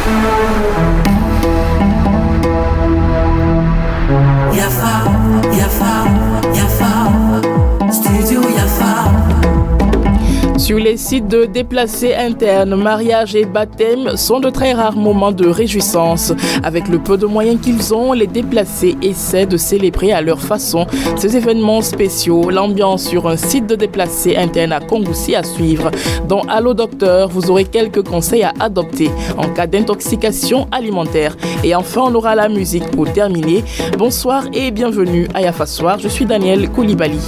Sur les sites de déplacés internes, mariage et baptême sont de très rares moments de réjouissance. Avec le peu de moyens qu'ils ont, les déplacés essaient de célébrer à leur façon ces événements spéciaux. L'ambiance sur un site de déplacés internes à Kongoussi à suivre. Dans Allo Docteur, vous aurez quelques conseils à adopter en cas d'intoxication alimentaire. Et enfin, on aura la musique pour terminer. Bonsoir et bienvenue à Yafa Soir. Je suis Daniel Koulibaly.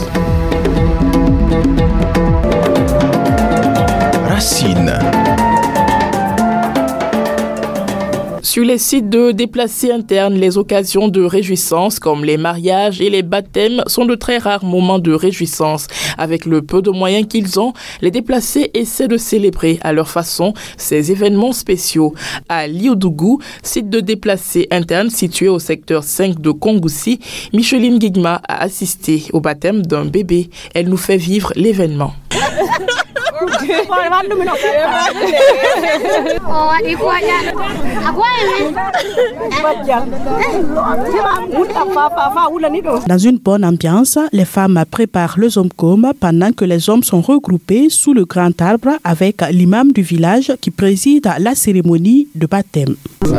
Racine. Sur les sites de déplacés internes, les occasions de réjouissance comme les mariages et les baptêmes sont de très rares moments de réjouissance. Avec le peu de moyens qu'ils ont, les déplacés essaient de célébrer à leur façon ces événements spéciaux. À Liodougou, site de déplacés internes situé au secteur 5 de Kongoussi, Micheline Guigma a assisté au baptême d'un bébé. Elle nous fait vivre l'événement. Dans une bonne ambiance, les femmes préparent le zomkom pendant que les hommes sont regroupés sous le grand arbre avec l'imam du village qui préside la cérémonie de baptême.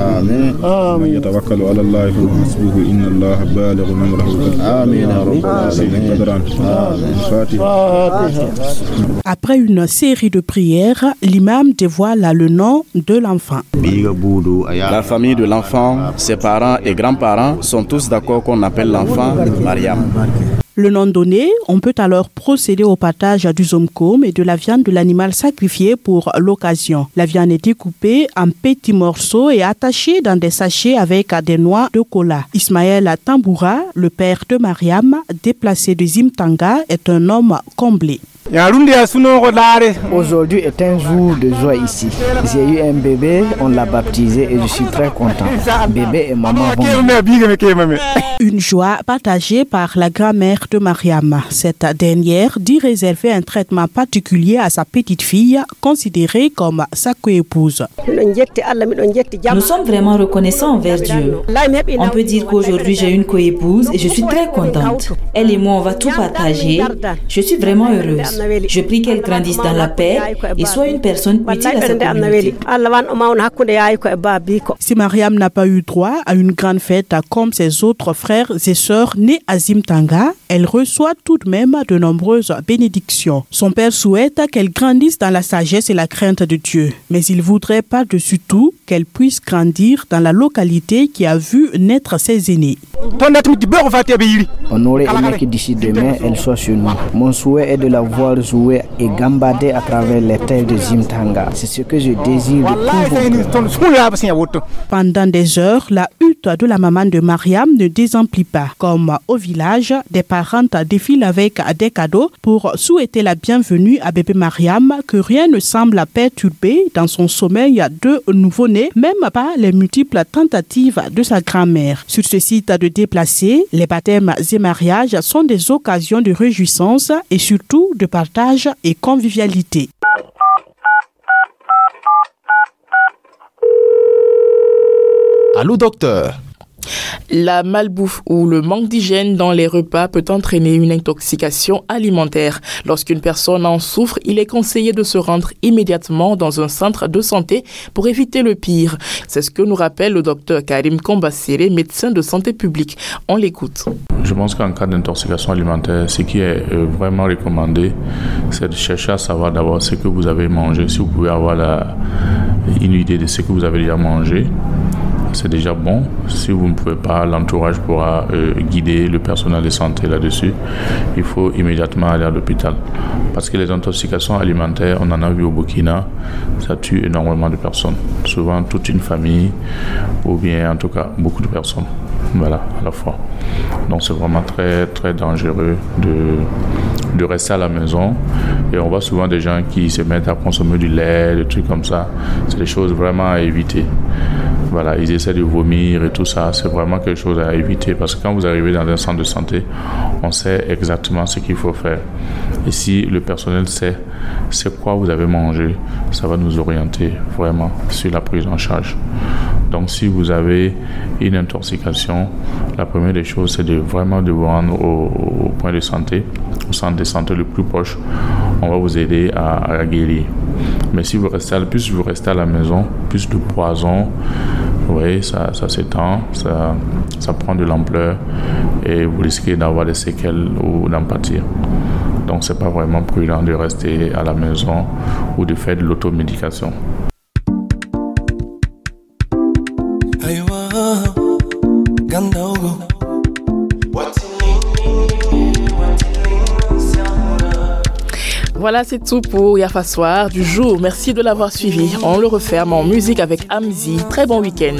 Après une série de prières, l'imam dévoile le nom de l'enfant. La famille de l'enfant, ses parents et grands-parents sont tous d'accord qu'on appelle l'enfant Mariam. Le nom donné, on peut alors procéder au partage du zomkom et de la viande de l'animal sacrifié pour l'occasion. La viande est découpée en petits morceaux et attachée dans des sachets avec des noix de cola. Ismaël Tamboura, le père de Mariam, déplacé de Zimtanga, est un homme comblé. Aujourd'hui est un jour de joie ici. J'ai eu un bébé, on l'a baptisé et je suis très content. Bébé et maman vont. Une joie partagée par la grand-mère de Mariam. Cette dernière dit réserver un traitement particulier à sa petite fille, considérée comme sa coépouse. Nous sommes vraiment reconnaissants envers Dieu. On peut dire qu'aujourd'hui j'ai une coépouse et je suis très contente. Elle et moi, on va tout partager. Je suis vraiment heureuse. Je prie qu'elle grandisse dans la paix et soit une personne utile à sa communauté. Si Mariam n'a pas eu droit à une grande fête comme ses autres frères et sœurs nés à Zimtanga, elle reçoit tout de même de nombreuses bénédictions. Son père souhaite qu'elle grandisse dans la sagesse et la crainte de Dieu, mais il voudrait par-dessus tout qu'elle puisse grandir dans la localité qui a vu naître ses aînés. On aurait aimé que d'ici demain, elle soit sur nous. Mon souhait est de la voir jouer et gambader à travers les terres de Zimtanga. C'est ce que je désire de tout mon cœur. Pendant des heures, la hutte de la maman de Mariam ne désemplit pas. Comme au village, des parentes défilent avec des cadeaux pour souhaiter la bienvenue à bébé Mariam, que rien ne semble perturber dans son sommeil de nouveau-né, même pas les multiples tentatives de sa grand-mère. Sur ce site de déplacés, les baptêmes et mariages sont des occasions de réjouissance et surtout de partage et convivialité. Allô docteur. La malbouffe ou le manque d'hygiène dans les repas peut entraîner une intoxication alimentaire. Lorsqu'une personne en souffre, il est conseillé de se rendre immédiatement dans un centre de santé pour éviter le pire. C'est ce que nous rappelle le docteur Karim Kombassere, médecin de santé publique. On l'écoute. Je pense qu'en cas d'intoxication alimentaire, ce qui est vraiment recommandé, c'est de chercher à savoir d'abord ce que vous avez mangé. Si vous pouvez avoir une idée de ce que vous avez déjà mangé, c'est déjà bon. Si vous ne pouvez pas, l'entourage pourra guider le personnel de santé là-dessus. Il faut immédiatement aller à l'hôpital. Parce que les intoxications alimentaires, on en a vu au Burkina, ça tue énormément de personnes. Souvent toute une famille, ou bien en tout cas beaucoup de personnes. Voilà, à la fois. Donc c'est vraiment très très dangereux de rester à la maison. Et on voit souvent des gens qui se mettent à consommer du lait, des trucs comme ça. C'est des choses vraiment à éviter. Voilà, ils essaient de vomir et tout ça. C'est vraiment quelque chose à éviter parce que quand vous arrivez dans un centre de santé, on sait exactement ce qu'il faut faire. Et si le personnel sait c'est quoi vous avez mangé, ça va nous orienter vraiment sur la prise en charge. Donc si vous avez une intoxication, la première des choses, c'est de vous rendre au point de santé, au centre de santé le plus proche. On va vous aider à guérir. Mais si plus vous restez à la maison, plus de poison, oui, ça s'étend, ça prend de l'ampleur et vous risquez d'avoir des séquelles ou d'en pâtir. Donc c'est pas vraiment prudent de rester à la maison ou de faire de l'automédication. Voilà, c'est tout pour Yafa Soir du jour. Merci de l'avoir suivi. On le referme en musique avec Amzi. Très bon week-end.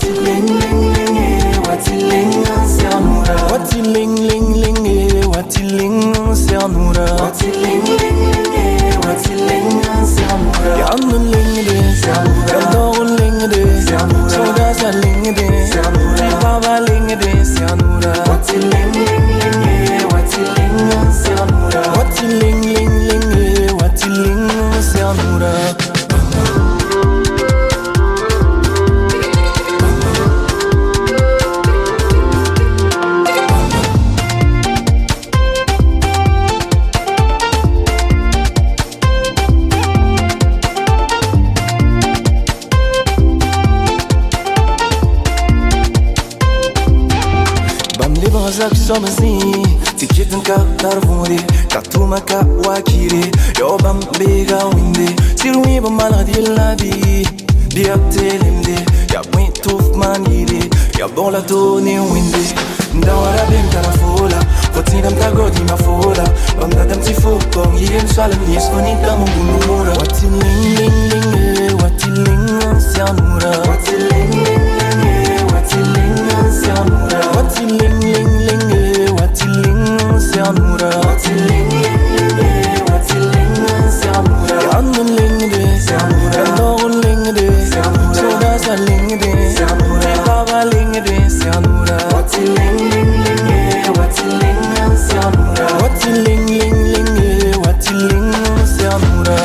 Tikitin ka tarvuri katuma ka wakiri yo bam bega winde sirwi bam maladie dia telemde ya point of manide ya bon la toni winde ndawara bem tarafola fotinam tagodi mafola bam dadam tifo kong yem salam yes fonita mungulura watiling ling ling watiling sianura watiling ling ling watiling sianura watiling ling ling watiling sianura watiling ling ling watiling sianura yanun ling de sianura ndon ling de soda sa ling de sianura baba ling de sianura watiling ling ling watiling sianura watiling ling ling watiling sianura.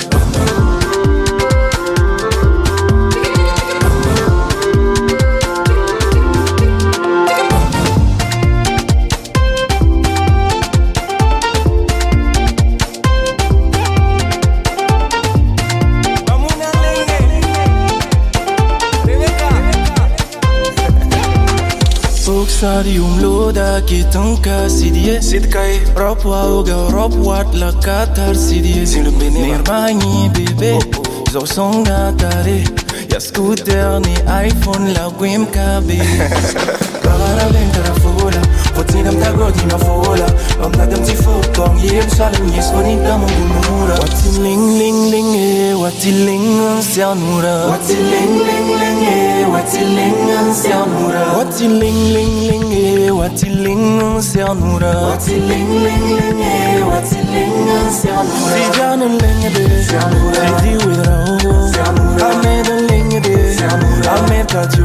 Sadi loda kitanka sidie sidkai rapwa oga rapwat la katar sidie nirmani bébé zo songa tare ya scooter ni iPhone la gwim kabe para ventara fola fotinam tagodi na fola bam dadam tifo kong yem salam yes fonita mungulura watiling ling ling watiling sianura watiling ling ling watiling sianura watiling ling ling watiling sianura watiling ling ling watiling sianura sijanun ling de sianura di withra sianura amed ling de sianura amed